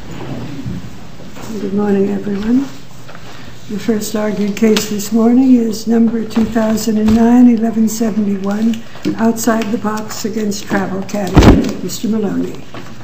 Good morning, everyone. The first argued case this morning is number 2009-1171, Outside the Box against Travel Caddy. Mr. Maloney.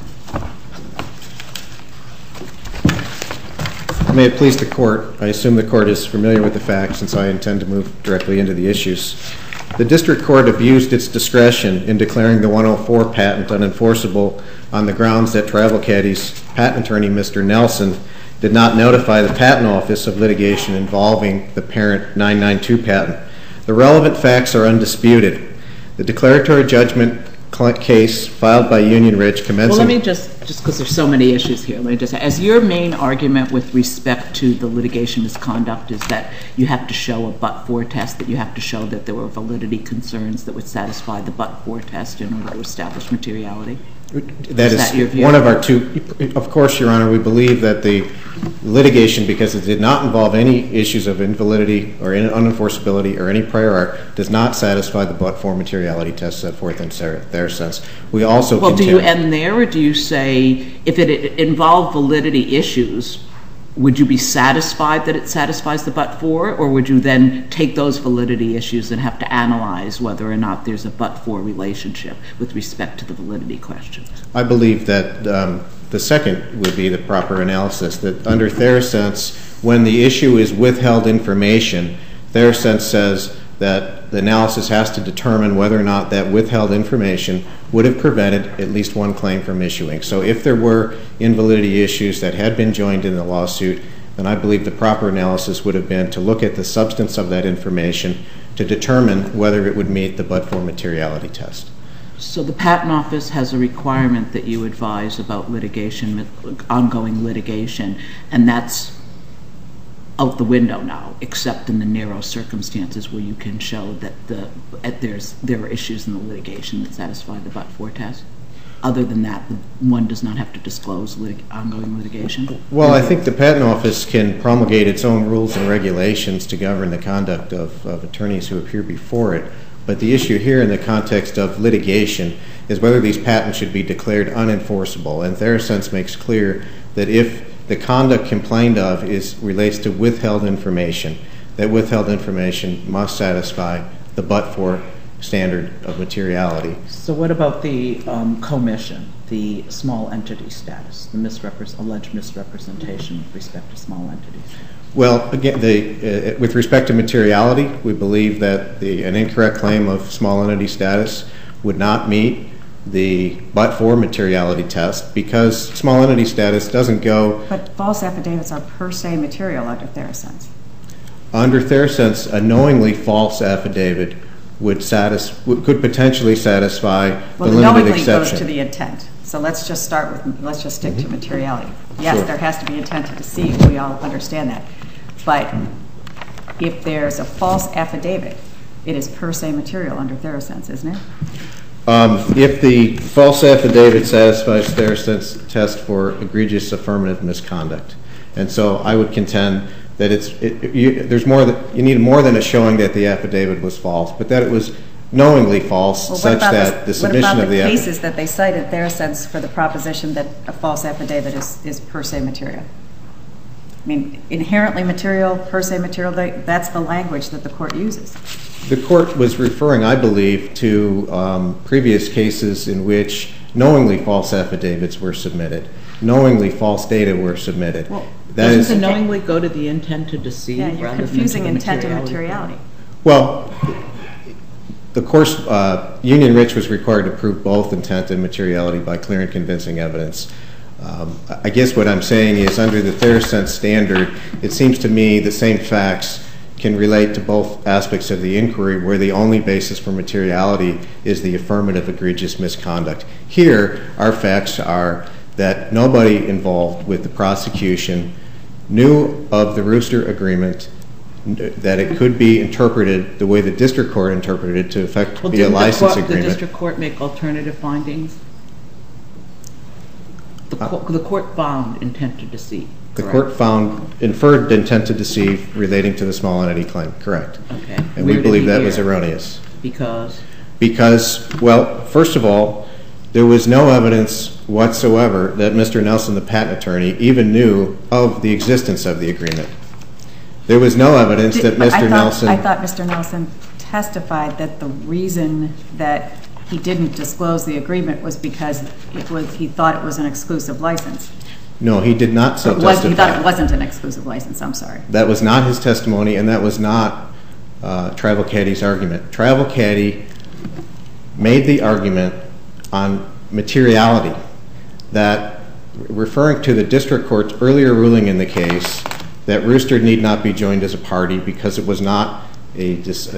May it please the Court, I assume the Court is familiar with the facts, since I intend to move directly into the issues. The District Court abused its discretion in declaring the 104 patent unenforceable on the grounds that Travel Caddy's patent attorney, Mr. Nelson, did not notify the Patent Office of litigation involving the parent 992 patent. The relevant facts are undisputed. The declaratory judgment case filed by Union Ridge commencing... Well, let me just because there's so many issues here, let me just, as your main argument with respect to the litigation misconduct is that you have to show a but-for test, that you have to show that there were validity concerns that would satisfy the but-for test in order to establish materiality? That is one of our two. Of course, Your Honor, we believe that the litigation, because it did not involve any issues of invalidity or unenforceability or any prior art, does not satisfy the but-for materiality test set forth in their sense. We also Well, do you end there, or do you say if it involved validity issues, would you be satisfied that it satisfies the but-for, or would you then take those validity issues and have to analyze whether or not there's a but-for relationship with respect to the validity question? I believe that the second would be the proper analysis, that under Therasense, when the issue is withheld information, Therasense says that the analysis has to determine whether or not that withheld information would have prevented at least one claim from issuing. So if there were invalidity issues that had been joined in the lawsuit, then I believe the proper analysis would have been to look at the substance of that information to determine whether it would meet the but-for materiality test. So the Patent Office has a requirement that you advise about litigation, ongoing litigation, and that's out the window now, except in the narrow circumstances where you can show that there are issues in the litigation that satisfy the but-for test. Other than that, one does not have to disclose ongoing litigation? Well, I think the Patent Office can promulgate its own rules and regulations to govern the conduct of attorneys who appear before it. But the issue here in the context of litigation is whether these patents should be declared unenforceable. And Therasense makes clear that if the conduct complained of relates to withheld information, that withheld information must satisfy the but-for standard of materiality. So what about the commission, the small entity status, the alleged misrepresentation with respect to small entities? Well, again, with respect to materiality, we believe that an incorrect claim of small entity status would not meet the but-for materiality test because small entity status doesn't go... But false affidavits are per se material under Therasense. Under Therasense, a knowingly false affidavit could potentially satisfy the limited knowingly exception. Goes to the intent. So let's just stick to materiality. Yes, Sure. There has to be intent to deceive. We all understand that. But if there's a false affidavit, it is per se material under Therasense, isn't it? If the false affidavit satisfies Therasense test for egregious affirmative misconduct. And so I would contend that you need more than a showing that the affidavit was false, but that it was knowingly false such that the submission of the affidavit... What about the cases that they cite in Therasense for the proposition that a false affidavit is per se material? I mean, inherently material, per se material, that's the language that the court uses. The court was referring, I believe, to previous cases in which knowingly false affidavits were submitted, knowingly false data were submitted. Well, doesn't the knowingly go to the intent to deceive rather than to the materiality? You're confusing intent and materiality. Well, of course, Union Ridge was required to prove both intent and materiality by clear and convincing evidence. I guess what I'm saying is under the Therasense standard, it seems to me the same facts can relate to both aspects of the inquiry where the only basis for materiality is the affirmative egregious misconduct. Here, our facts are that nobody involved with the prosecution knew of the Rooster agreement, that it could be interpreted the way the district court interpreted it to effect be a license agreement. Did the district court make alternative findings? The court found intent to deceive. The court found inferred intent to deceive relating to the small entity claim, correct. Okay. And we believe that was erroneous. Because? Because, well, first of all, there was no evidence whatsoever that Mr. Nelson, the patent attorney, even knew of the existence of the agreement. There was no evidence that Mr. Nelson... I thought Mr. Nelson testified that the reason that he didn't disclose the agreement was because he thought it was an exclusive license. No, he did not so testify. He thought it wasn't an exclusive license, I'm sorry. That was not his testimony, and that was not Travel Caddy's argument. Travel Caddy made the argument on materiality that, referring to the district court's earlier ruling in the case, that Rooster need not be joined as a party because it was not a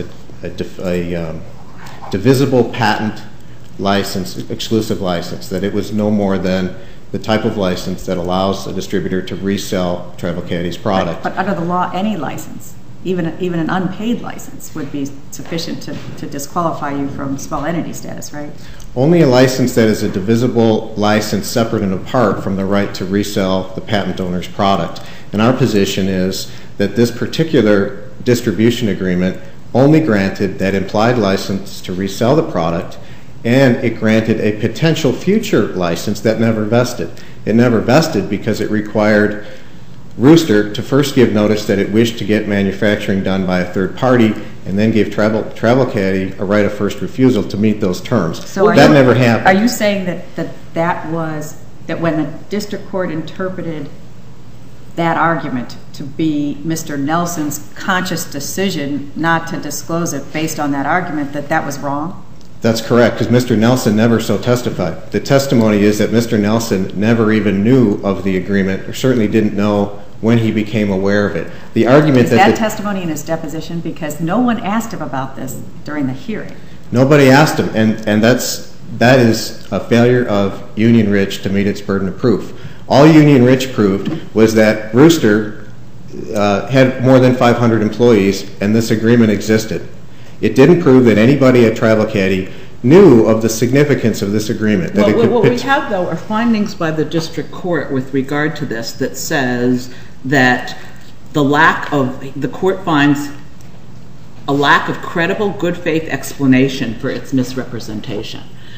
divisible patent license, exclusive license, that it was no more than the type of license that allows a distributor to resell Travel Caddy's product. But under the law, any license, even an unpaid license, would be sufficient to disqualify you from small entity status, right? Only a license that is a divisible license separate and apart from the right to resell the patent owner's product. And our position is that this particular distribution agreement only granted that implied license to resell the product, and it granted a potential future license that never vested. It never vested because it required Rooster to first give notice that it wished to get manufacturing done by a third party, and then gave Travel Caddy a right of first refusal to meet those terms. So that never happened. Are you saying that when the district court interpreted that argument to be Mr. Nelson's conscious decision not to disclose it based on that argument, that was wrong? That's correct, because Mr. Nelson never so testified. The testimony is that Mr. Nelson never even knew of the agreement, or certainly didn't know when he became aware of it. The argument is that testimony in his deposition? Because no one asked him about this during the hearing. Nobody asked him, and that is a failure of Union Ridge to meet its burden of proof. All Union Ridge proved was that Rooster had more than 500 employees, and this agreement existed. It didn't prove that anybody at Travel Caddy knew of the significance of this agreement. What we have, though, are findings by the district court with regard to this that says that the court finds a lack of credible good faith explanation for its misrepresentation.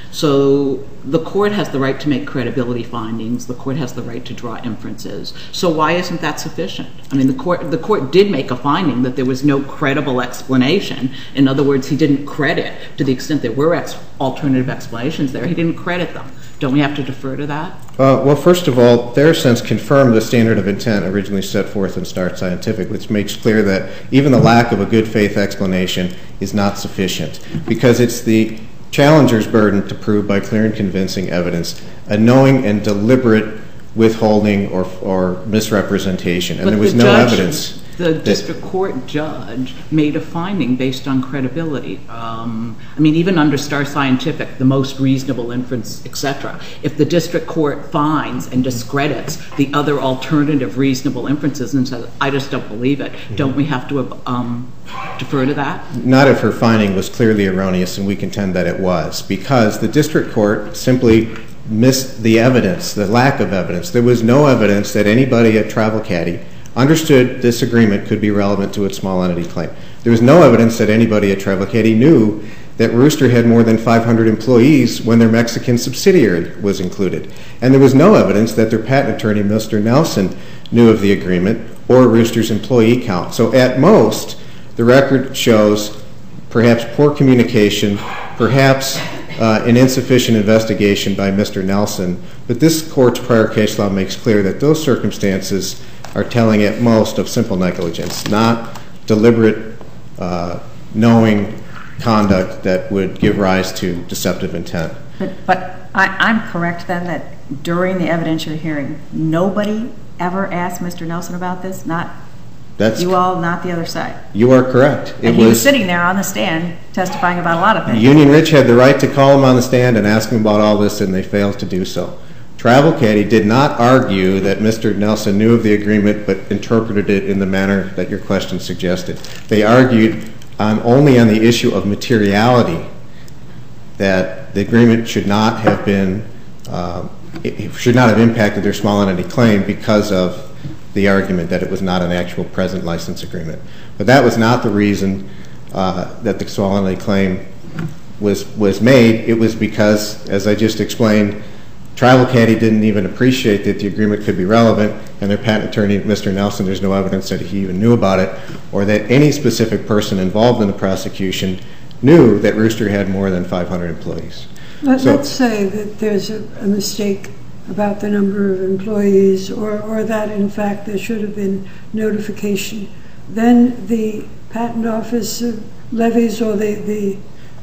So the court has the right to make credibility findings. The court has the right to draw inferences. So why isn't that sufficient? I mean, the court did make a finding that there was no credible explanation. In other words, he didn't credit, to the extent there were alternative explanations there, he didn't credit them. Don't we have to defer to that? Well, first of all, their sense confirmed the standard of intent originally set forth in Start Scientific, which makes clear that even the lack of a good faith explanation is not sufficient, because it's the challenger's burden to prove by clear and convincing evidence a knowing and deliberate withholding or misrepresentation, and there was no evidence. The district court judge made a finding based on credibility. I mean, even under Star Scientific, the most reasonable inference, etc. If the district court finds and discredits the other alternative reasonable inferences and says, I just don't believe it, don't we have to defer to that? Not if her finding was clearly erroneous, and we contend that it was, because the district court simply missed the evidence, the lack of evidence. There was no evidence that anybody at Travel Caddy understood this agreement could be relevant to its small entity claim. There was no evidence that anybody at Travel Caddy knew that Rooster had more than 500 employees when their Mexican subsidiary was included. And there was no evidence that their patent attorney, Mr. Nelson, knew of the agreement or Rooster's employee count. So at most, the record shows perhaps poor communication, perhaps an insufficient investigation by Mr. Nelson, but this court's prior case law makes clear that those circumstances are telling at most of simple negligence, not deliberate, knowing conduct that would give rise to deceptive intent. But I'm correct then that during the evidentiary hearing, nobody ever asked Mr. Nelson about this? Not you all, not the other side? You are correct. And he was sitting there on the stand testifying about a lot of things. Union Ridge had the right to call him on the stand and ask him about all this, and they failed to do so. Travel Caddy did not argue that Mr. Nelson knew of the agreement but interpreted it in the manner that your question suggested. They argued only on the issue of materiality that the agreement should not have been, should not have impacted their small entity claim because of the argument that it was not an actual present license agreement. But that was not the reason that the small entity claim was made. It was because, as I just explained, Tribal Caddy didn't even appreciate that the agreement could be relevant, and their patent attorney, Mr. Nelson, there's no evidence that he even knew about it, or that any specific person involved in the prosecution knew that Rooster had more than 500 employees. Let's say that there's a mistake about the number of employees, or that, in fact, there should have been notification. Then the Patent Office levies, or the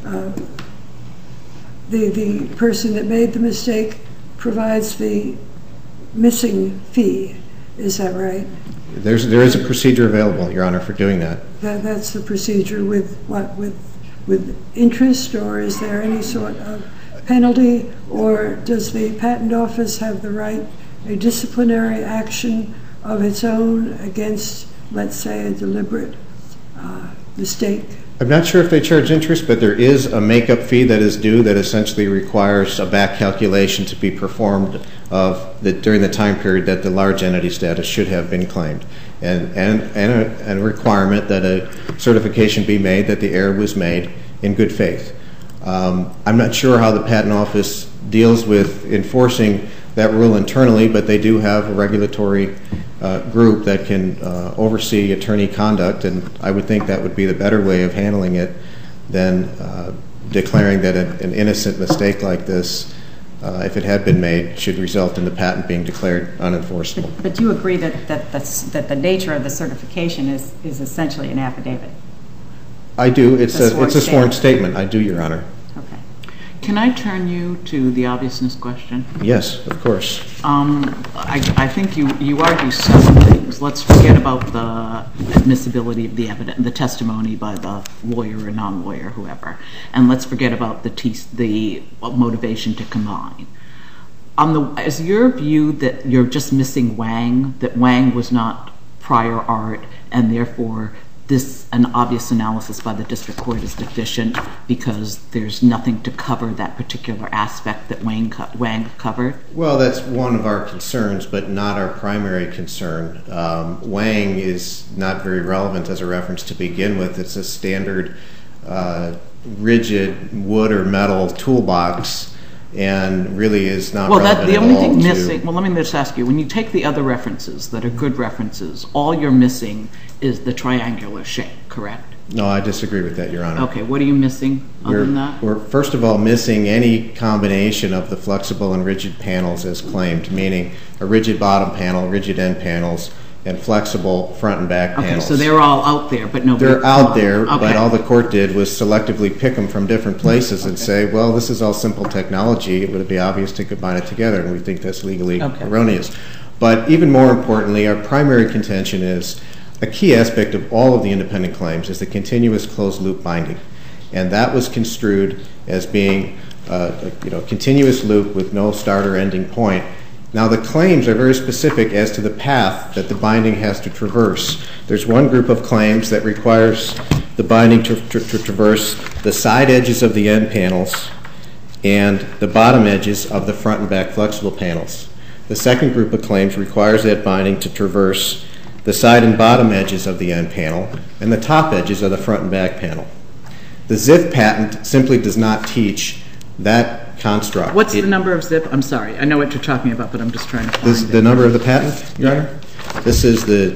person that made the mistake provides the missing fee. Is that right? There is a procedure available, Your Honor, for doing that. That's the procedure with what? With interest, or is there any sort of penalty, or does the Patent Office have the right, a disciplinary action of its own against, let's say, a deliberate mistake? I'm not sure if they charge interest, but there is a makeup fee that is due that essentially requires a back calculation to be performed during the time period that the large entity status should have been claimed, and a requirement that a certification be made that the error was made in good faith. I'm not sure how the Patent Office deals with enforcing that rule internally, but they do have a regulatory group that can oversee attorney conduct, and I would think that would be the better way of handling it than declaring that an innocent mistake like this, if it had been made, should result in the patent being declared unenforceable. But you agree that the nature of the certification is essentially an affidavit? I do. It's a sworn statement. I do, Your Honor. Okay. Can I turn you to the obviousness question? Yes, of course. I think you argue several things. Let's forget about the admissibility of the evidence, the testimony by the lawyer or non-lawyer, whoever, and let's forget about the motivation to combine. Is your view that you're just missing Wang, that Wang was not prior art, and therefore an obvious analysis by the district court is deficient because there's nothing to cover that particular aspect that Wang covered? Well, that's one of our concerns, but not our primary concern. Wang is not very relevant as a reference to begin with. It's a standard rigid wood or metal toolbox, and really is not relevant at all. The only thing missing, well, let me just ask you, when you take the other references that are good references, all you're missing is the triangular shape, correct? No, I disagree with that, Your Honor. Okay, what are you missing other than that? We're first of all missing any combination of the flexible and rigid panels as claimed, meaning a rigid bottom panel, rigid end panels, and flexible front and back panels. Okay, so they're all out there, but nobody... They're out there, but all the court did was selectively pick them from different places and say, well, this is all simple technology. It would be obvious to combine it together, and we think that's legally erroneous. But even more importantly, our primary contention is a key aspect of all of the independent claims is the continuous closed-loop binding, and that was construed as being a continuous loop with no start or ending point. Now, the claims are very specific as to the path that the binding has to traverse. There's one group of claims that requires the binding to traverse the side edges of the end panels and the bottom edges of the front and back flexible panels. The second group of claims requires that binding to traverse the side and bottom edges of the end panel and the top edges of the front and back panel. The ZIF patent simply does not teach that construct. What's the number of ZIF? I'm sorry, I know what you're talking about, but I'm just trying to find it. The number of the patent, Your Honor? This is the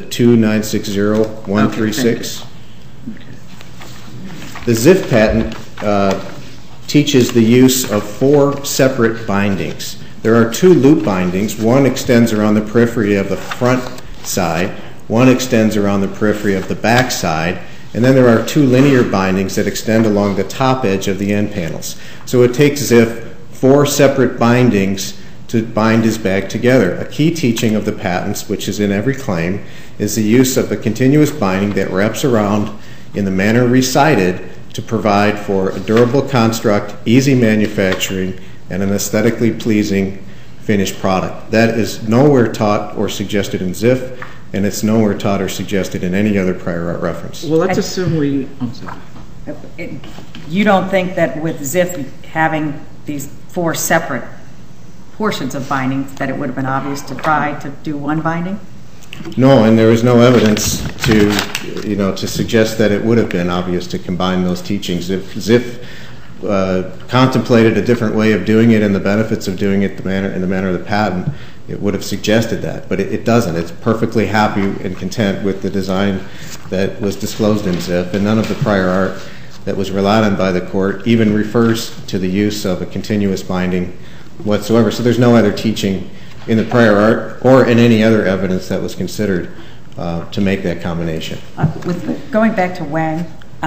2960136. Okay. The ZIF patent teaches the use of 4 separate bindings. There are 2 loop bindings. One extends around the periphery of the front side. One extends around the periphery of the back side. And then there are 2 linear bindings that extend along the top edge of the end panels. So it takes ZIF 4 separate bindings to bind his bag together. A key teaching of the patents, which is in every claim, is the use of a continuous binding that wraps around in the manner recited to provide for a durable construct, easy manufacturing, and an aesthetically pleasing finished product. That is nowhere taught or suggested in ZIF, and it's nowhere taught or suggested in any other prior art reference. Well, let's assume I'm sorry. You don't think that with ZIF having these 4 separate portions of bindings that it would have been obvious to try to do one binding? No, and there is no evidence to suggest that it would have been obvious to combine those teachings. If ZIF contemplated a different way of doing it and the benefits of doing it in the manner of the patent, it would have suggested that. But it doesn't. It's perfectly happy and content with the design that was disclosed in ZIF, and none of the prior art that was relied on by the court even refers to the use of a continuous binding whatsoever. So there's no other teaching in the prior art or in any other evidence that was considered to make that combination. Going back to Wang,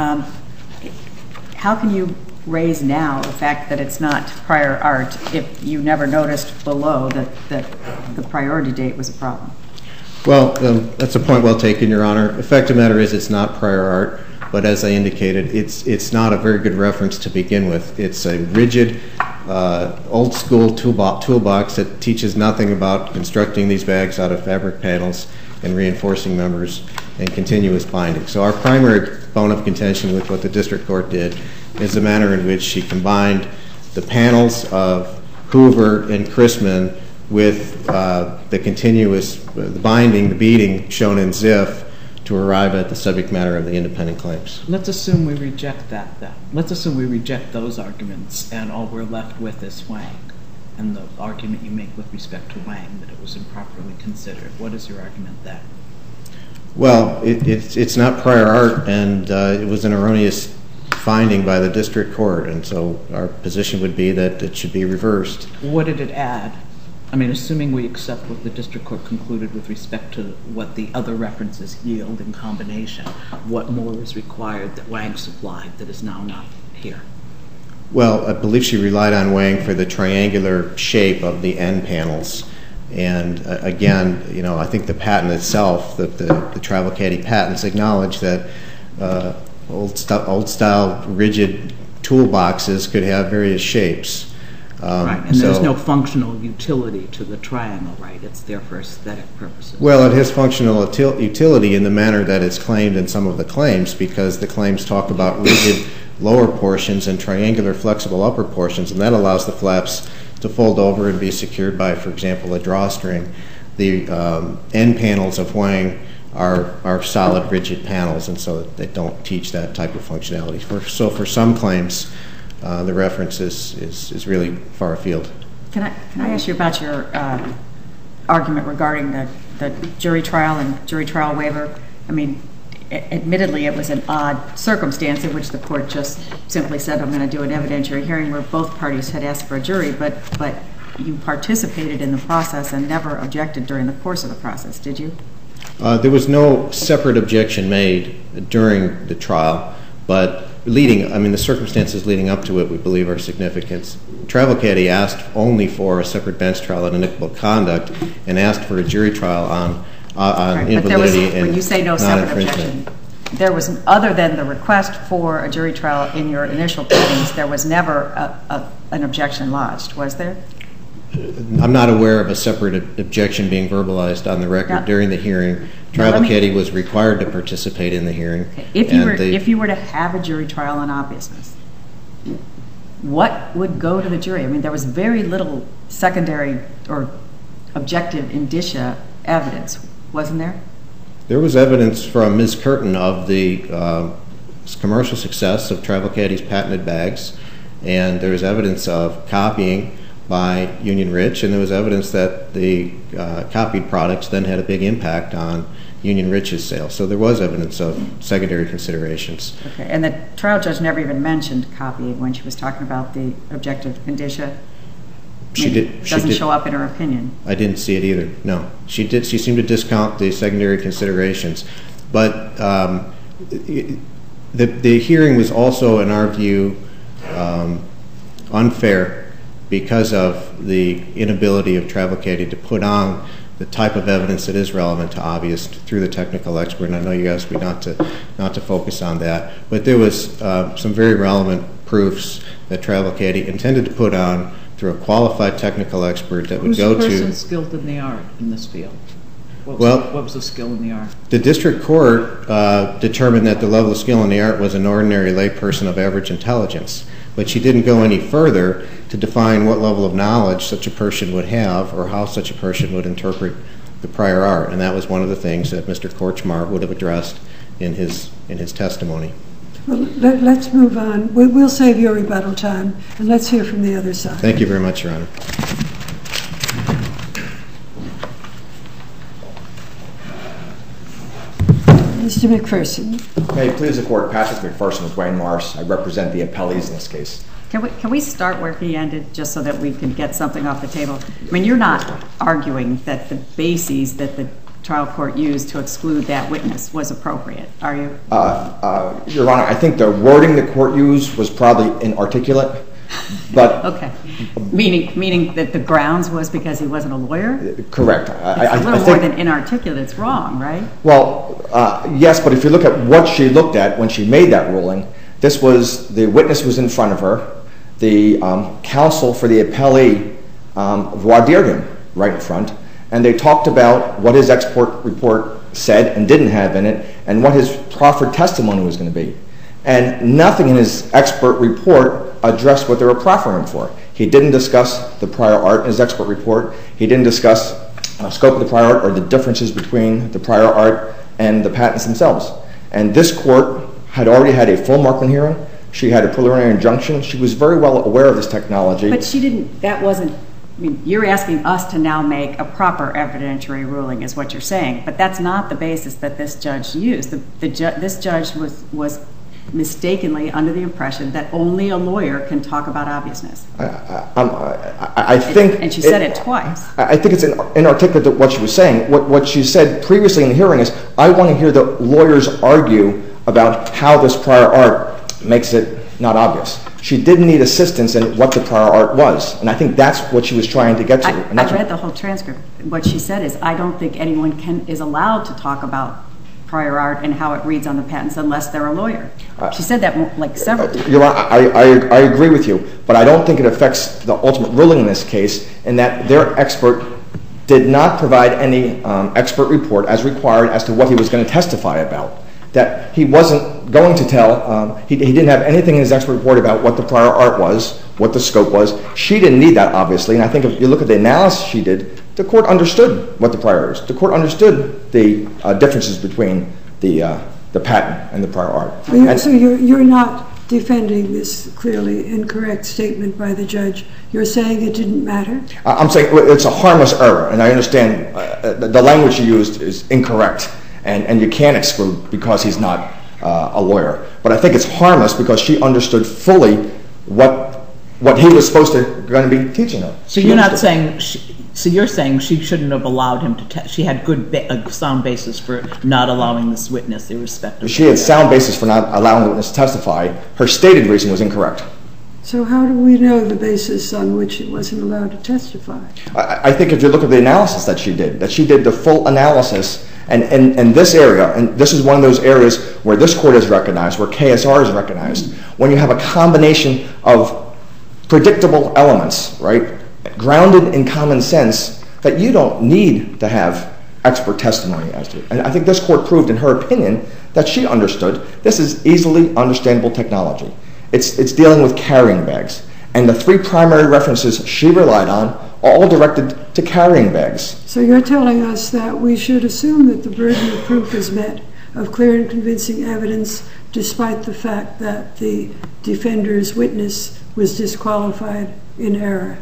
how can you raise now the fact that it's not prior art if you never noticed below that the priority date was a problem? Well, that's a point well taken, Your Honor. The fact of the matter is it's not prior art, but as I indicated, it's not a very good reference to begin with. It's a rigid, old-school toolbox that teaches nothing about constructing these bags out of fabric panels and reinforcing members and continuous binding. So our primary bone of contention with what the district court did is the manner in which she combined the panels of Hoover and Chrisman with the continuous the binding, the beading shown in ZIF to arrive at the subject matter of the independent claims. Let's assume we reject that, then. Let's assume we reject those arguments, and all we're left with is Wang, and the argument you make with respect to Wang, that it was improperly considered. What is your argument there? Well, it's not prior art, and it was an erroneous finding by the district court, and so our position would be that it should be reversed. What did it add? I mean, assuming we accept what the district court concluded with respect to what the other references yield in combination, what more is required that Wang supplied that is now not here? Well, I believe she relied on Wang for the triangular shape of the end panels. And again, you know, I think the patent itself, the Travel Caddy patents, acknowledge that old-style rigid toolboxes could have various shapes. Right, and there's no functional utility to the triangle, right? It's there for aesthetic purposes. Well, it has functional utility in the manner that it's claimed in some of the claims, because the claims talk about rigid lower portions and triangular flexible upper portions, and that allows the flaps to fold over and be secured by, for example, a drawstring. The end panels of Wang are solid, rigid panels, and so they don't teach that type of functionality. So for some claims, the reference is really far afield. Can I ask you about your argument regarding the jury trial and jury trial waiver? I mean, admittedly, it was an odd circumstance in which the court just simply said, I'm going to do an evidentiary hearing where both parties had asked for a jury, but you participated in the process and never objected during the course of the process, did you? There was no separate objection made during the trial, but the circumstances leading up to it, we believe, are significant. Travel Caddy asked only for a separate bench trial on inequitable conduct and asked for a jury trial on invalidity and when you say no separate objection, there was, other than the request for a jury trial in your initial pleadings, there was never an objection lodged, was there? I'm not aware of a separate objection being verbalized on the record during the hearing. Travel Caddy was required to participate in the hearing. Okay. If you were to have a jury trial on obviousness, what would go to the jury? I mean, there was very little secondary or objective indicia evidence, wasn't there? There was evidence from Ms. Curtin of the commercial success of Travel Caddy's patented bags, and there was evidence of copying by Union Rich, and there was evidence that the copied products then had a big impact on Union Rich's sales. So there was evidence of secondary considerations. Okay, and the trial judge never even mentioned copying when she was talking about the objective indicia? It doesn't show up in her opinion. I didn't see it either, no. She seemed to discount the secondary considerations. But the hearing was also, in our view, unfair because of the inability of Travel Caddy to put on the type of evidence that is relevant to obvious through the technical expert. And I know you asked me not to focus on that, but there was some very relevant proofs that Travel Caddy intended to put on through a qualified technical expert that would go to... Who's the person skilled in the art in this field? What was the skill in the art? The district court determined that the level of skill in the art was an ordinary layperson of average intelligence, but she didn't go any further to define what level of knowledge such a person would have or how such a person would interpret the prior art, and that was one of the things that Mr. Korchmar would have addressed in his testimony. Well, let's move on. We'll save your rebuttal time, and let's hear from the other side. Thank you very much, Your Honor. Mr. McPherson. May it please the Court, Patrick McPherson with Wayne Morris. I represent the appellees in this case. Can we start where he ended, just so that we can get something off the table? I mean, you're not arguing that the bases that the trial court used to exclude that witness was appropriate, are you? Your Honor, I think the wording the court used was probably inarticulate, but... Okay. Meaning that the grounds was because he wasn't a lawyer? Correct. It's a little more than inarticulate. It's wrong, right? Well, yes, but if you look at what she looked at when she made that ruling, the witness was in front of her. The counsel for the appellee voir dired him right in front, and they talked about what his expert report said and didn't have in it, and what his proffered testimony was going to be. And nothing in his expert report addressed what they were proffering for. He didn't discuss the prior art in his expert report. He didn't discuss the scope of the prior art or the differences between the prior art and the patents themselves. And this court had already had a full Markman hearing. She had a preliminary injunction. She was very well aware of this technology. But she didn't, that wasn't, I mean, you're asking us to now make a proper evidentiary ruling is what you're saying, but that's not the basis that this judge used. This judge was mistakenly under the impression that only a lawyer can talk about obviousness. I think... And she said it twice. I think it's inarticulate what she was saying. What she said previously in the hearing is, I want to hear the lawyers argue about how this prior art makes it not obvious. She didn't need assistance in what the prior art was, and I think that's what she was trying to get to. I read the whole transcript. What she said is, I don't think anyone is allowed to talk about prior art and how it reads on the patents unless they're a lawyer. She said that like several times. I agree with you, but I don't think it affects the ultimate ruling in this case in that their expert did not provide any expert report as required as to what he was going to testify about. That he wasn't going to tell, he didn't have anything in his expert report about what the prior art was, what the scope was. She didn't need that, obviously, and I think if you look at the analysis she did, the court understood what the prior art is. The court understood the differences between the patent and the prior art. So you're not defending this clearly incorrect statement by the judge. You're saying it didn't matter? I'm saying it's a harmless error, and I understand the language you used is incorrect. And you can't exclude because he's not a lawyer. But I think it's harmless because she understood fully what he was supposed to going to be teaching her. So you're not saying. So you're saying she shouldn't have allowed him to. She had good sound basis for not allowing this witness, irrespective. She had sound basis for not allowing the witness to testify. Her stated reason was incorrect. So how do we know the basis on which it wasn't allowed to testify? I think if you look at the analysis that she did the full analysis. And in this area, and this is one of those areas where this court is recognized, where KSR is recognized, when you have a combination of predictable elements, right, grounded in common sense, that you don't need to have expert testimony as to it. And I think this court proved in her opinion that she understood this is easily understandable technology. It's dealing with carrying bags. And the three primary references she relied on all directed to carrying bags. So you're telling us that we should assume that the burden of proof is met of clear and convincing evidence despite the fact that the defender's witness was disqualified in error?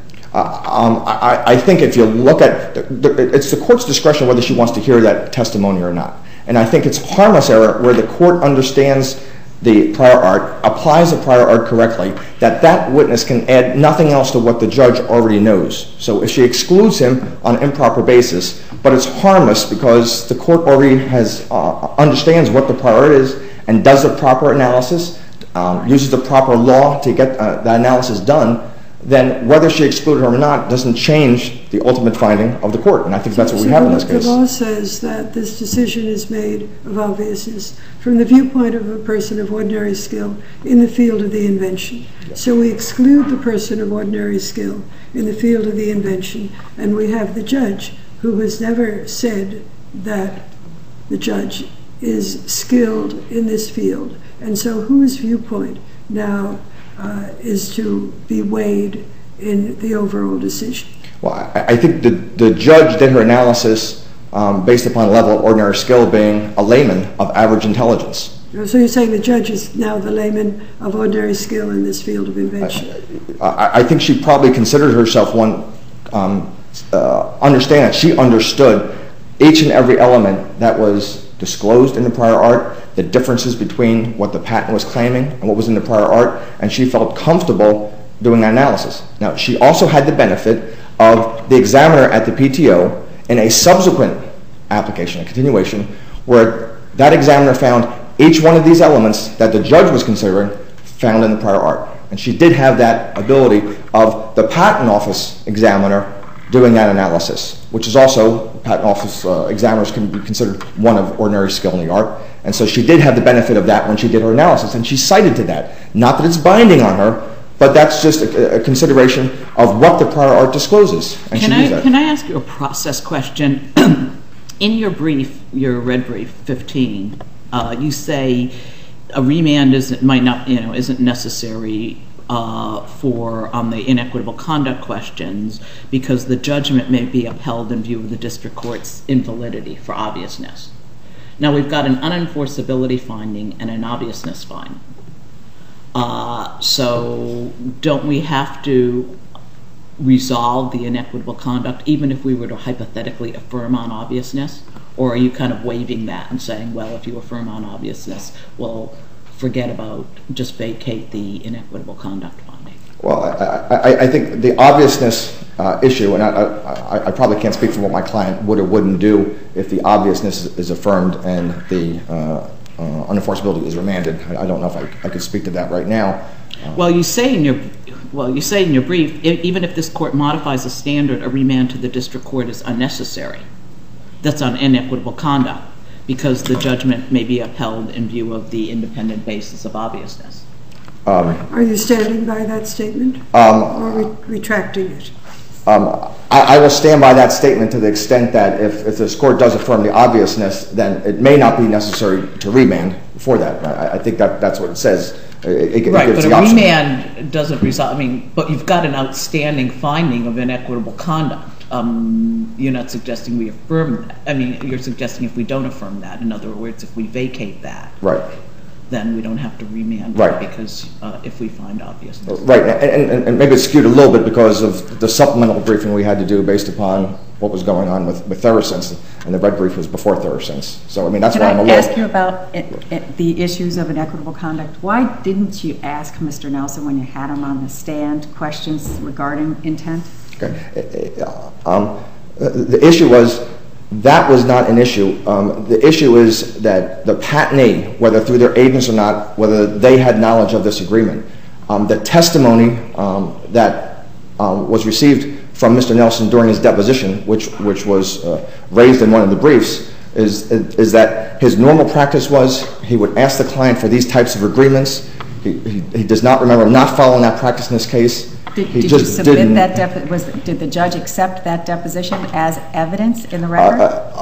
I think if you look at it's the court's discretion whether she wants to hear that testimony or not. And I think it's harmless error where the court understands the prior art, applies the prior art correctly, that witness can add nothing else to what the judge already knows. So if she excludes him on an improper basis, but it's harmless because the court already understands what the prior art is and does the proper analysis, uses the proper law to get that analysis done, then whether she excluded her or not doesn't change the ultimate finding of the court. And I think that's what we have in this case. The law says that this decision is made of obviousness from the viewpoint of a person of ordinary skill in the field of the invention. Yes. So we exclude the person of ordinary skill in the field of the invention, and we have the judge who has never said that the judge is skilled in this field. And so whose viewpoint now is to be weighed in the overall decision? Well, I think the judge did her analysis based upon a level of ordinary skill being a layman of average intelligence. So you're saying the judge is now the layman of ordinary skill in this field of invention? I think she probably considered herself one, understand that she understood each and every element that was disclosed in the prior art, the differences between what the patent was claiming and what was in the prior art, and she felt comfortable doing that analysis. Now, she also had the benefit of the examiner at the PTO in a subsequent application, a continuation, where that examiner found each one of these elements that the judge was considering found in the prior art. And she did have that ability of the patent office examiner doing that analysis, which is also, patent office examiners can be considered one of ordinary skill in the art. And so she did have the benefit of that when she did her analysis, and she cited to that. Not that it's binding on her, but that's just a consideration of what the prior art discloses. And she knew that. Can I ask you a process question? In your brief, your red brief 15, you say a remand isn't necessary on the inequitable conduct questions because the judgment may be upheld in view of the district court's invalidity for obviousness. Now we've got an unenforceability finding and an obviousness finding. So don't we have to resolve the inequitable conduct even if we were to hypothetically affirm on obviousness? Or are you kind of waiving that and saying, well, if you affirm on obviousness, well, forget about, just vacate the inequitable conduct finding? Well, I think the obviousness issue, and I probably can't speak for what my client would or wouldn't do if the obviousness is affirmed and the unenforceability is remanded. I don't know if I could speak to that right now. Well, you say in your brief, even if this court modifies the standard, a remand to the district court is unnecessary. That's on inequitable conduct because the judgment may be upheld in view of the independent basis of obviousness. Are you standing by that statement or retracting it? I will stand by that statement to the extent that if this court does affirm the obviousness, then it may not be necessary to remand for that. I think that's what it says. Right, but a remand doesn't resolve. I mean, but you've got an outstanding finding of inequitable conduct. You're not suggesting we affirm that. I mean, you're suggesting if we don't affirm that. In other words, if we vacate that, right, then we don't have to remand, right? Because if we find obviousness, right, and maybe it's skewed a little bit because of the supplemental briefing we had to do based upon what was going on with Theracense, and the red brief was before Theracense. So I mean, that's why I'm a little. Can I ask you about the issues of inequitable conduct? Why didn't you ask Mr. Nelson when you had him on the stand questions regarding intent? Okay. The issue was that was not an issue. The issue is that the patentee, whether through their agents or not, whether they had knowledge of this agreement, the testimony that was received from Mr. Nelson during his deposition, which was raised in one of the briefs, is that his normal practice was he would ask the client for these types of agreements. He does not remember not following that practice in this case. Did you submit that? Did the judge accept that deposition as evidence in the record?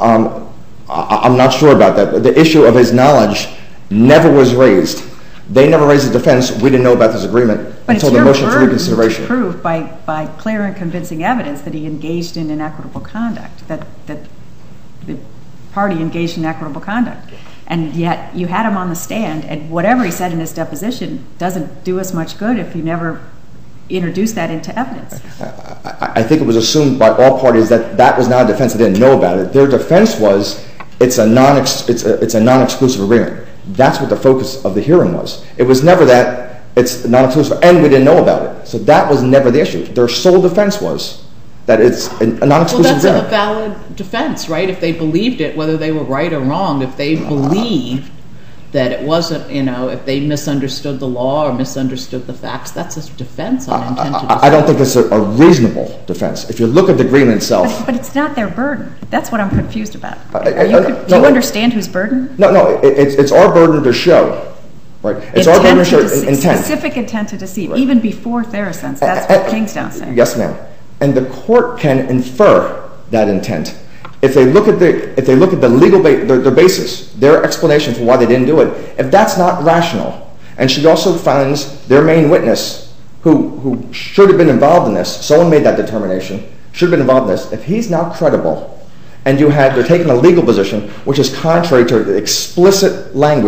I'm not sure about that. The issue of his knowledge never was raised. They never raised a defense. We didn't know about this agreement until the motion for reconsideration. But it's your burden to prove by clear and convincing evidence that he engaged in inequitable conduct, that the party engaged in equitable conduct. And yet you had him on the stand, and whatever he said in his deposition doesn't do us much good if you never introduce that into evidence. I think it was assumed by all parties that that was not a defense. They didn't know about it. Their defense was it's a non-exclusive agreement. That's what the focus of the hearing was. It was never that it's non-exclusive and we didn't know about it. So that was never the issue. Their sole defense was that it's a non-exclusive agreement. Well, that's a valid defense, right? If they believed it, whether they were right or wrong, if they believed that it wasn't, if they misunderstood the law or misunderstood the facts, that's a defense on intent to deceive. I don't think it's a reasonable defense. If you look at the agreement itself. But it's not their burden. That's what I'm confused about. Do you understand whose burden? No, it's our burden to show. Right? It's our burden to show intent. Specific intent to deceive, right. Even before Theracense. That's what Kingsdown said. Yes, ma'am. And the court can infer that intent. If they look at the legal their basis, their explanation for why they didn't do it, if that's not rational, and she also finds their main witness, who should have been involved in this, someone made that determination, should have been involved in this, if he's not credible, and they're taking a legal position which is contrary to the explicit language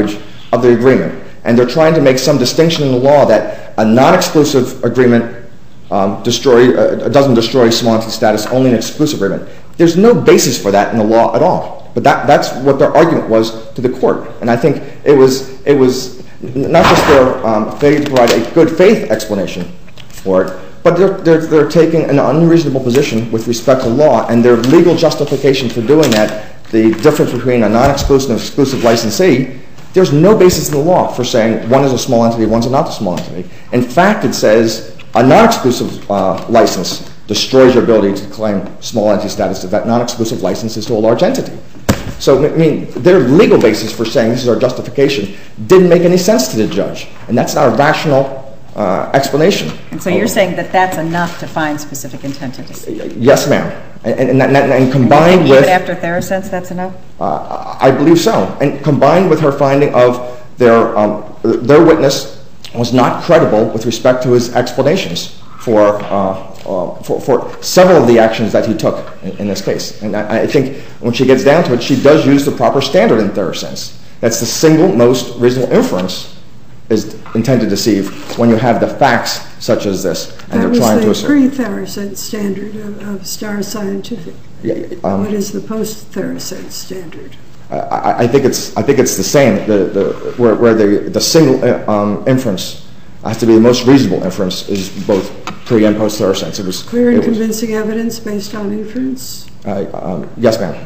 of the agreement. And they're trying to make some distinction in the law that a non-exclusive agreement doesn't destroy small entity status, only an exclusive agreement. There's no basis for that in the law at all. But that's what their argument was to the court. And I think it was not just their failure to provide a good faith explanation for it, but they're taking an unreasonable position with respect to law, and their legal justification for doing that, the difference between a non-exclusive and exclusive licensee, there's no basis in the law for saying one is a small entity, one's not a small entity. In fact, it says a non-exclusive license destroys your ability to claim small entity status if that non-exclusive license is to a large entity. So, I mean, their legal basis for saying this is our justification didn't make any sense to the judge, and that's not a rational explanation. And so you're saying that that's enough to find specific intent to deceive? Yes, ma'am. And combined with... Even after Therosense, that's enough? I believe so. And combined with her finding of their witness was not credible with respect to his explanations for several of the actions that he took in this case. And I think when she gets down to it, she does use the proper standard in Therosense. That's the single most reasonable inference is intended to deceive when you have the facts such as this. And they're trying to assert. That was the pre-Therosense standard of Star Scientific. What is the post-Therosense standard? I think it's the same. Where the single inference has to be the most reasonable inference is both pre and post Therosense. It was clear and convincing evidence based on inference. Yes, ma'am.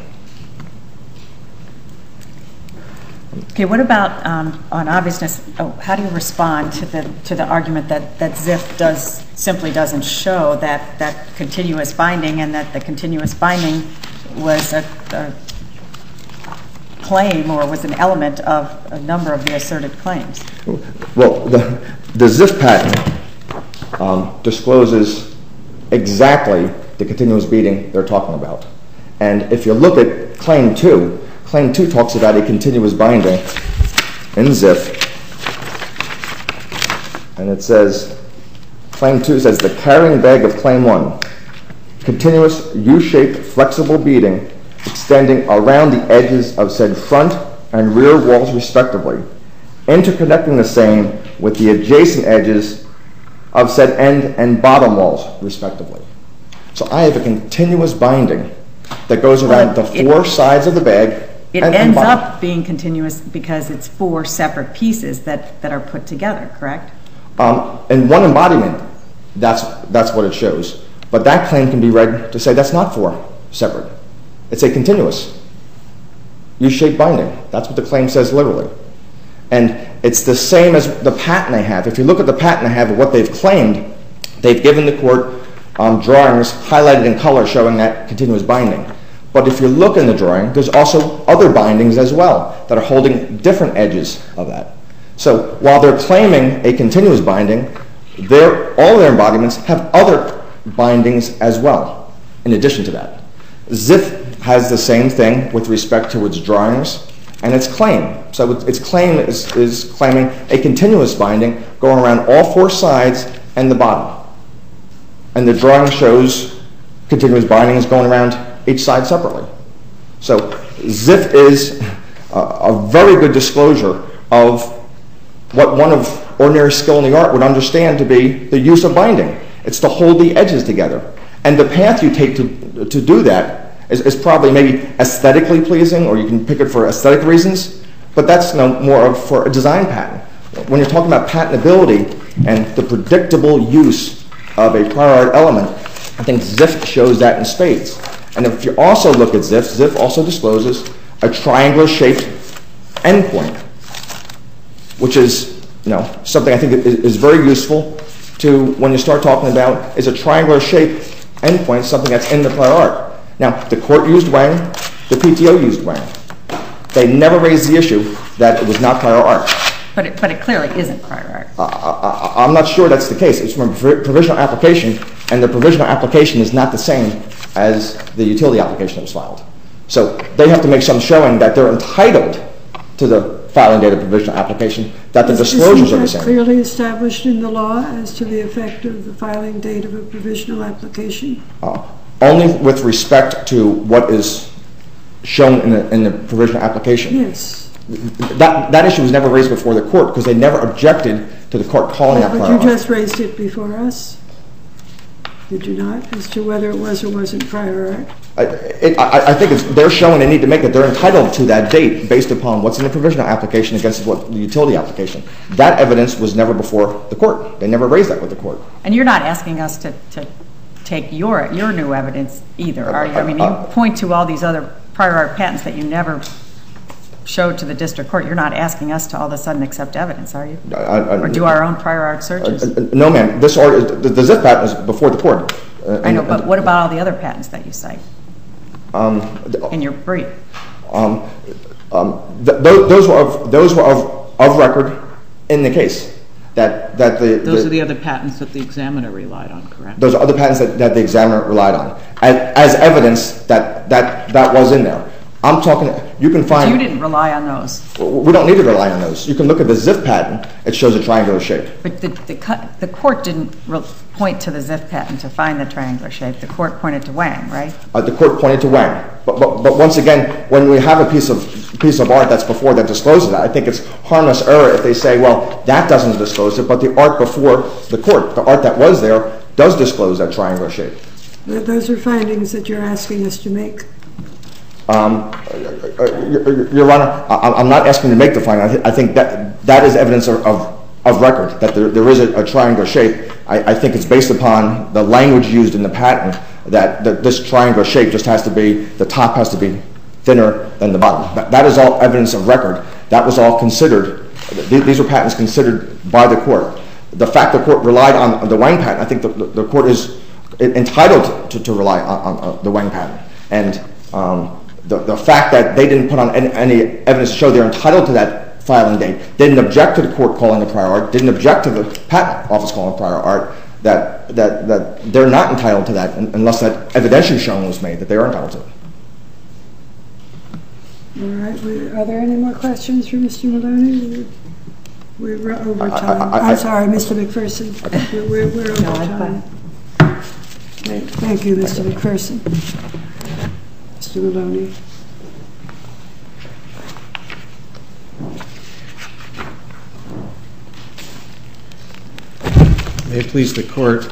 Okay, what about on obviousness? How do you respond to the argument that Ziff simply doesn't show that continuous binding, and that the continuous binding was a claim or was an element of a number of the asserted claims? Well, the Ziff patent discloses exactly the continuous beating they're talking about. And if you look at Claim 2, Claim 2 talks about a continuous binding in Ziff. And it says, Claim 2 says, the carrying bag of Claim 1, continuous U-shaped flexible beading extending around the edges of said front and rear walls respectively, interconnecting the same with the adjacent edges of said end and bottom walls respectively. So I have a continuous binding that goes around the four sides of the bag. It ends up being continuous because it's four separate pieces that are put together, correct? In one embodiment, that's what it shows. But that claim can be read to say that's not four separate. It's a continuous U-shaped binding. That's what the claim says literally. And it's the same as the patent they have. If you look at the patent they have of what they've claimed, they've given the court drawings highlighted in color showing that continuous binding. But if you look in the drawing, there's also other bindings as well that are holding different edges of that. So while they're claiming a continuous binding, all their embodiments have other bindings as well, in addition to that. Ziff has the same thing with respect to its drawings and its claim. So its claim is claiming a continuous binding going around all four sides and the bottom. And the drawing shows continuous bindings going around each side separately. So Ziff is a very good disclosure of what one of ordinary skill in the art would understand to be the use of binding. It's to hold the edges together. And the path you take to do that is probably maybe aesthetically pleasing, or you can pick it for aesthetic reasons, but that's more for a design patent. When you're talking about patentability and the predictable use of a prior art element, I think Ziff shows that in spades. And if you also look at Ziff, Ziff also discloses a triangular-shaped endpoint, which is something I think is very useful to when you start talking about is a triangular-shaped endpoint something that's in the prior art. Now, the court used Wang, the PTO used Wang. They never raised the issue that it was not prior art. But it clearly isn't prior art. I'm not sure that's the case. It's from a provisional application, and the provisional application is not the same as the utility application that was filed. So they have to make some showing that they're entitled to the filing date of provisional application, that the disclosures are the same. Isn't that clearly established in the law as to the effect of the filing date of a provisional application? Only with respect to what is shown in the provisional application. Yes. That issue was never raised before the court because they never objected to the court calling that prior art. But you just raised it before us, did you not, as to whether it was or wasn't prior art? I think they're showing they need to make that they're entitled to that date based upon what's in the provisional application against the utility application. That evidence was never before the court. They never raised that with the court. And you're not asking us to take your new evidence either, are you? I mean, you point to all these other prior art patents that you never showed to the district court. You're not asking us to all of a sudden accept evidence, are you? Or do our own prior art searches? No, ma'am. The ZIF patent is before the court. I know, but what about all the other patents that you cite in your brief? Those were of record in the case. Those are the other patents that the examiner relied on, correct? Those are other patents that the examiner relied on as evidence that was in there. I'm talking, you can find... But you didn't rely on those. We don't need to rely on those. You can look at the ZIF patent. It shows a triangular shape. But the court didn't point to the ZIF patent to find the triangular shape. The court pointed to Wang, right? The court pointed to Wang. But once again, when we have a piece of art that's before that discloses that, I think it's harmless error if they say, well, that doesn't disclose it, but the art before the court, the art that was there, does disclose that triangular shape. Those are findings that you're asking us to make. Your Honor, I'm not asking to make the finding. I think that is evidence of record, that there is a triangular shape. I think it's based upon the language used in the patent that this triangular shape just has to be, the top has to be thinner than the bottom. That is all evidence of record. That was all considered. These were patents considered by the court. The fact the court relied on the Wang patent, I think the court is entitled to rely on the Wang patent. And the fact that they didn't put on any evidence to show they're entitled to that filing date, didn't object to the court calling the prior art, didn't object to the patent office calling prior art, that they're not entitled to that unless that evidentiary showing was made that they are entitled to it. All right. Are there any more questions for Mr. Maloney? We're over time. I'm sorry, Mr. McPherson. We're over time. Thank you, Mr. McPherson. Mr. Maloney. May it please the court,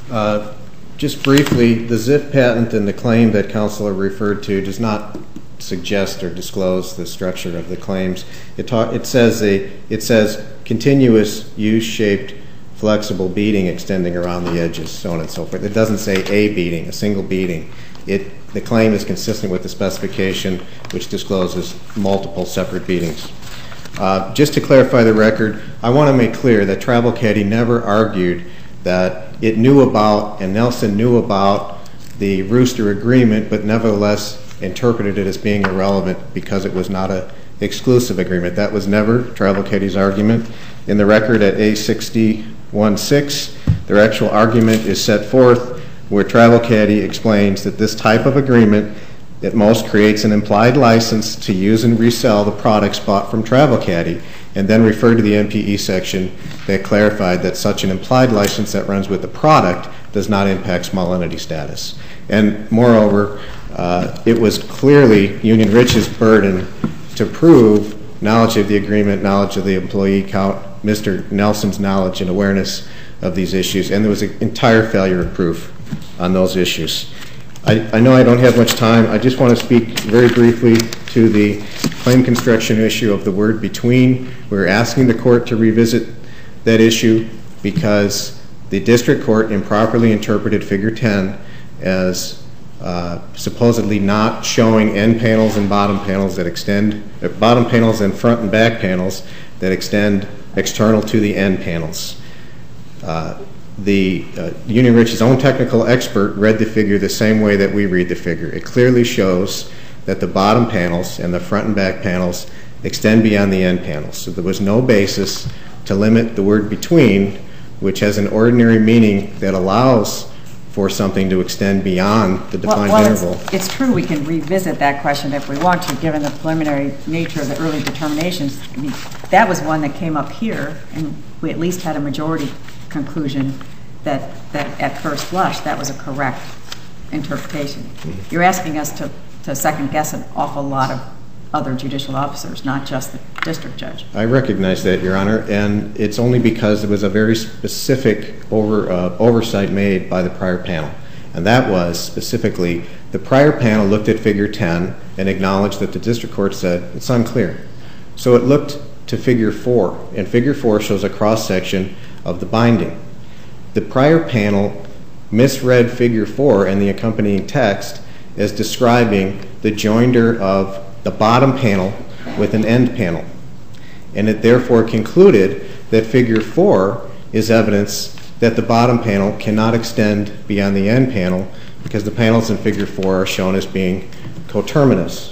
just briefly, the ZIF patent and the claim that Counselor referred to does not suggest or disclose the structure of the claims. It says continuous U-shaped flexible beading extending around the edges, so on and so forth. It doesn't say a beading, a single beading. The claim is consistent with the specification, which discloses multiple separate beadings. Just to clarify the record, I want to make clear that Travel Caddy never argued that it knew about and Nelson knew about the Rooster agreement, but nevertheless interpreted it as being irrelevant because it was not an exclusive agreement. That was never Travel Caddy's argument. In the record at A61-6, their actual argument is set forth where Travel Caddy explains that this type of agreement at most creates an implied license to use and resell the products bought from Travel Caddy, and then referred to the MPE section that clarified that such an implied license that runs with the product does not impact small entity status. And moreover, it was clearly Union Rich's burden to prove knowledge of the agreement, knowledge of the employee count, Mr. Nelson's knowledge and awareness of these issues, and there was an entire failure of proof on those issues. I know I don't have much time. I just want to speak very briefly to the claim construction issue of the word between. We're asking the court to revisit that issue because the district court improperly interpreted Figure 10 as supposedly not showing end panels and bottom panels that extend, bottom panels and front and back panels that extend external to the end panels. The Union Rich's own technical expert read the figure the same way that we read the figure. It clearly shows that the bottom panels and the front and back panels extend beyond the end panels. So there was no basis to limit the word between, which has an ordinary meaning that allows for something to extend beyond the defined interval. It's true we can revisit that question if we want to, given the preliminary nature of the early determinations. I mean, that was one that came up here, and we at least had a majority conclusion that at first blush that was a correct interpretation. You're asking us to second guess an awful lot of other judicial officers, not just the district judge. I recognize that, Your Honor, and it's only because there was a very specific oversight made by the prior panel. And that was specifically the prior panel looked at Figure 10 and acknowledged that the district court said it's unclear. So it looked to Figure 4, and Figure 4 shows a cross-section of the binding. The prior panel misread Figure 4 and the accompanying text as describing the joinder of the bottom panel with an end panel. And it therefore concluded that Figure 4 is evidence that the bottom panel cannot extend beyond the end panel because the panels in Figure 4 are shown as being coterminous.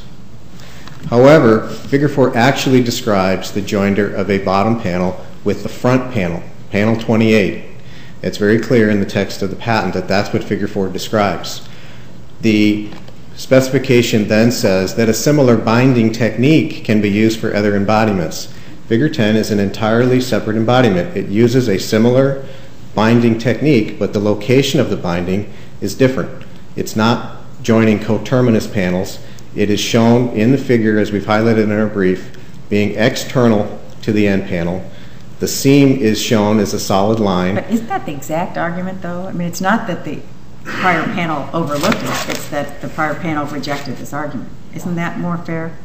However, Figure 4 actually describes the joinder of a bottom panel with the front panel, panel 28. It's very clear in the text of the patent that that's what Figure 4 describes. The specification then says that a similar binding technique can be used for other embodiments. Figure 10 is an entirely separate embodiment. It uses a similar binding technique, but the location of the binding is different. It's not joining coterminous panels. It is shown in the figure, as we've highlighted in our brief, being external to the end panel. The seam is shown as a solid line. But isn't that the exact argument, though? I mean, it's not that the prior panel overlooked it. It's that the prior panel rejected this argument. Isn't that more fair?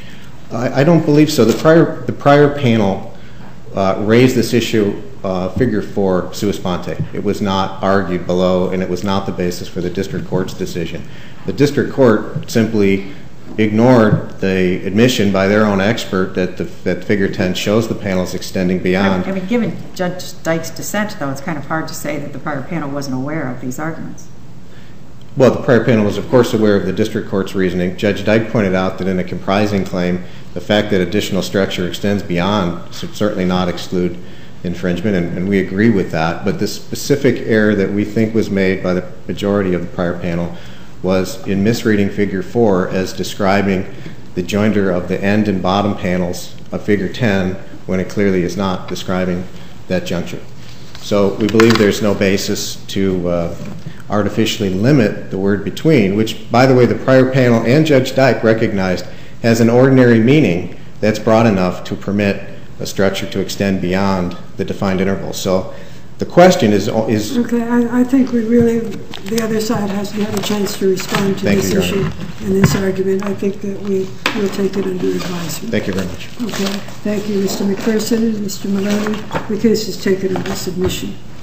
I don't believe so. The prior panel raised this issue, Figure 4, sua sponte. It was not argued below, and it was not the basis for the district court's decision. The district court simply ignored the admission by their own expert that Figure 10 shows the panels extending beyond. I mean, given Judge Dyke's dissent, though, it's kind of hard to say that the prior panel wasn't aware of these arguments. Well, the prior panel was, of course, aware of the district court's reasoning. Judge Dyke pointed out that in a comprising claim, the fact that additional structure extends beyond should certainly not exclude infringement, and we agree with that. But the specific error that we think was made by the majority of the prior panel was in misreading Figure 4 as describing the joinder of the end and bottom panels of Figure 10 when it clearly is not describing that juncture. So we believe there's no basis to artificially limit the word between, which, by the way, the prior panel and Judge Dyke recognized has an ordinary meaning that's broad enough to permit a structure to extend beyond the defined interval. So the question is Okay, I think we really, the other side hasn't had a chance to respond to this issue and this argument. I think that we will take it under advisement. Thank you very much. Okay, thank you, Mr. McPherson and Mr. Maloney. The case is taken under submission.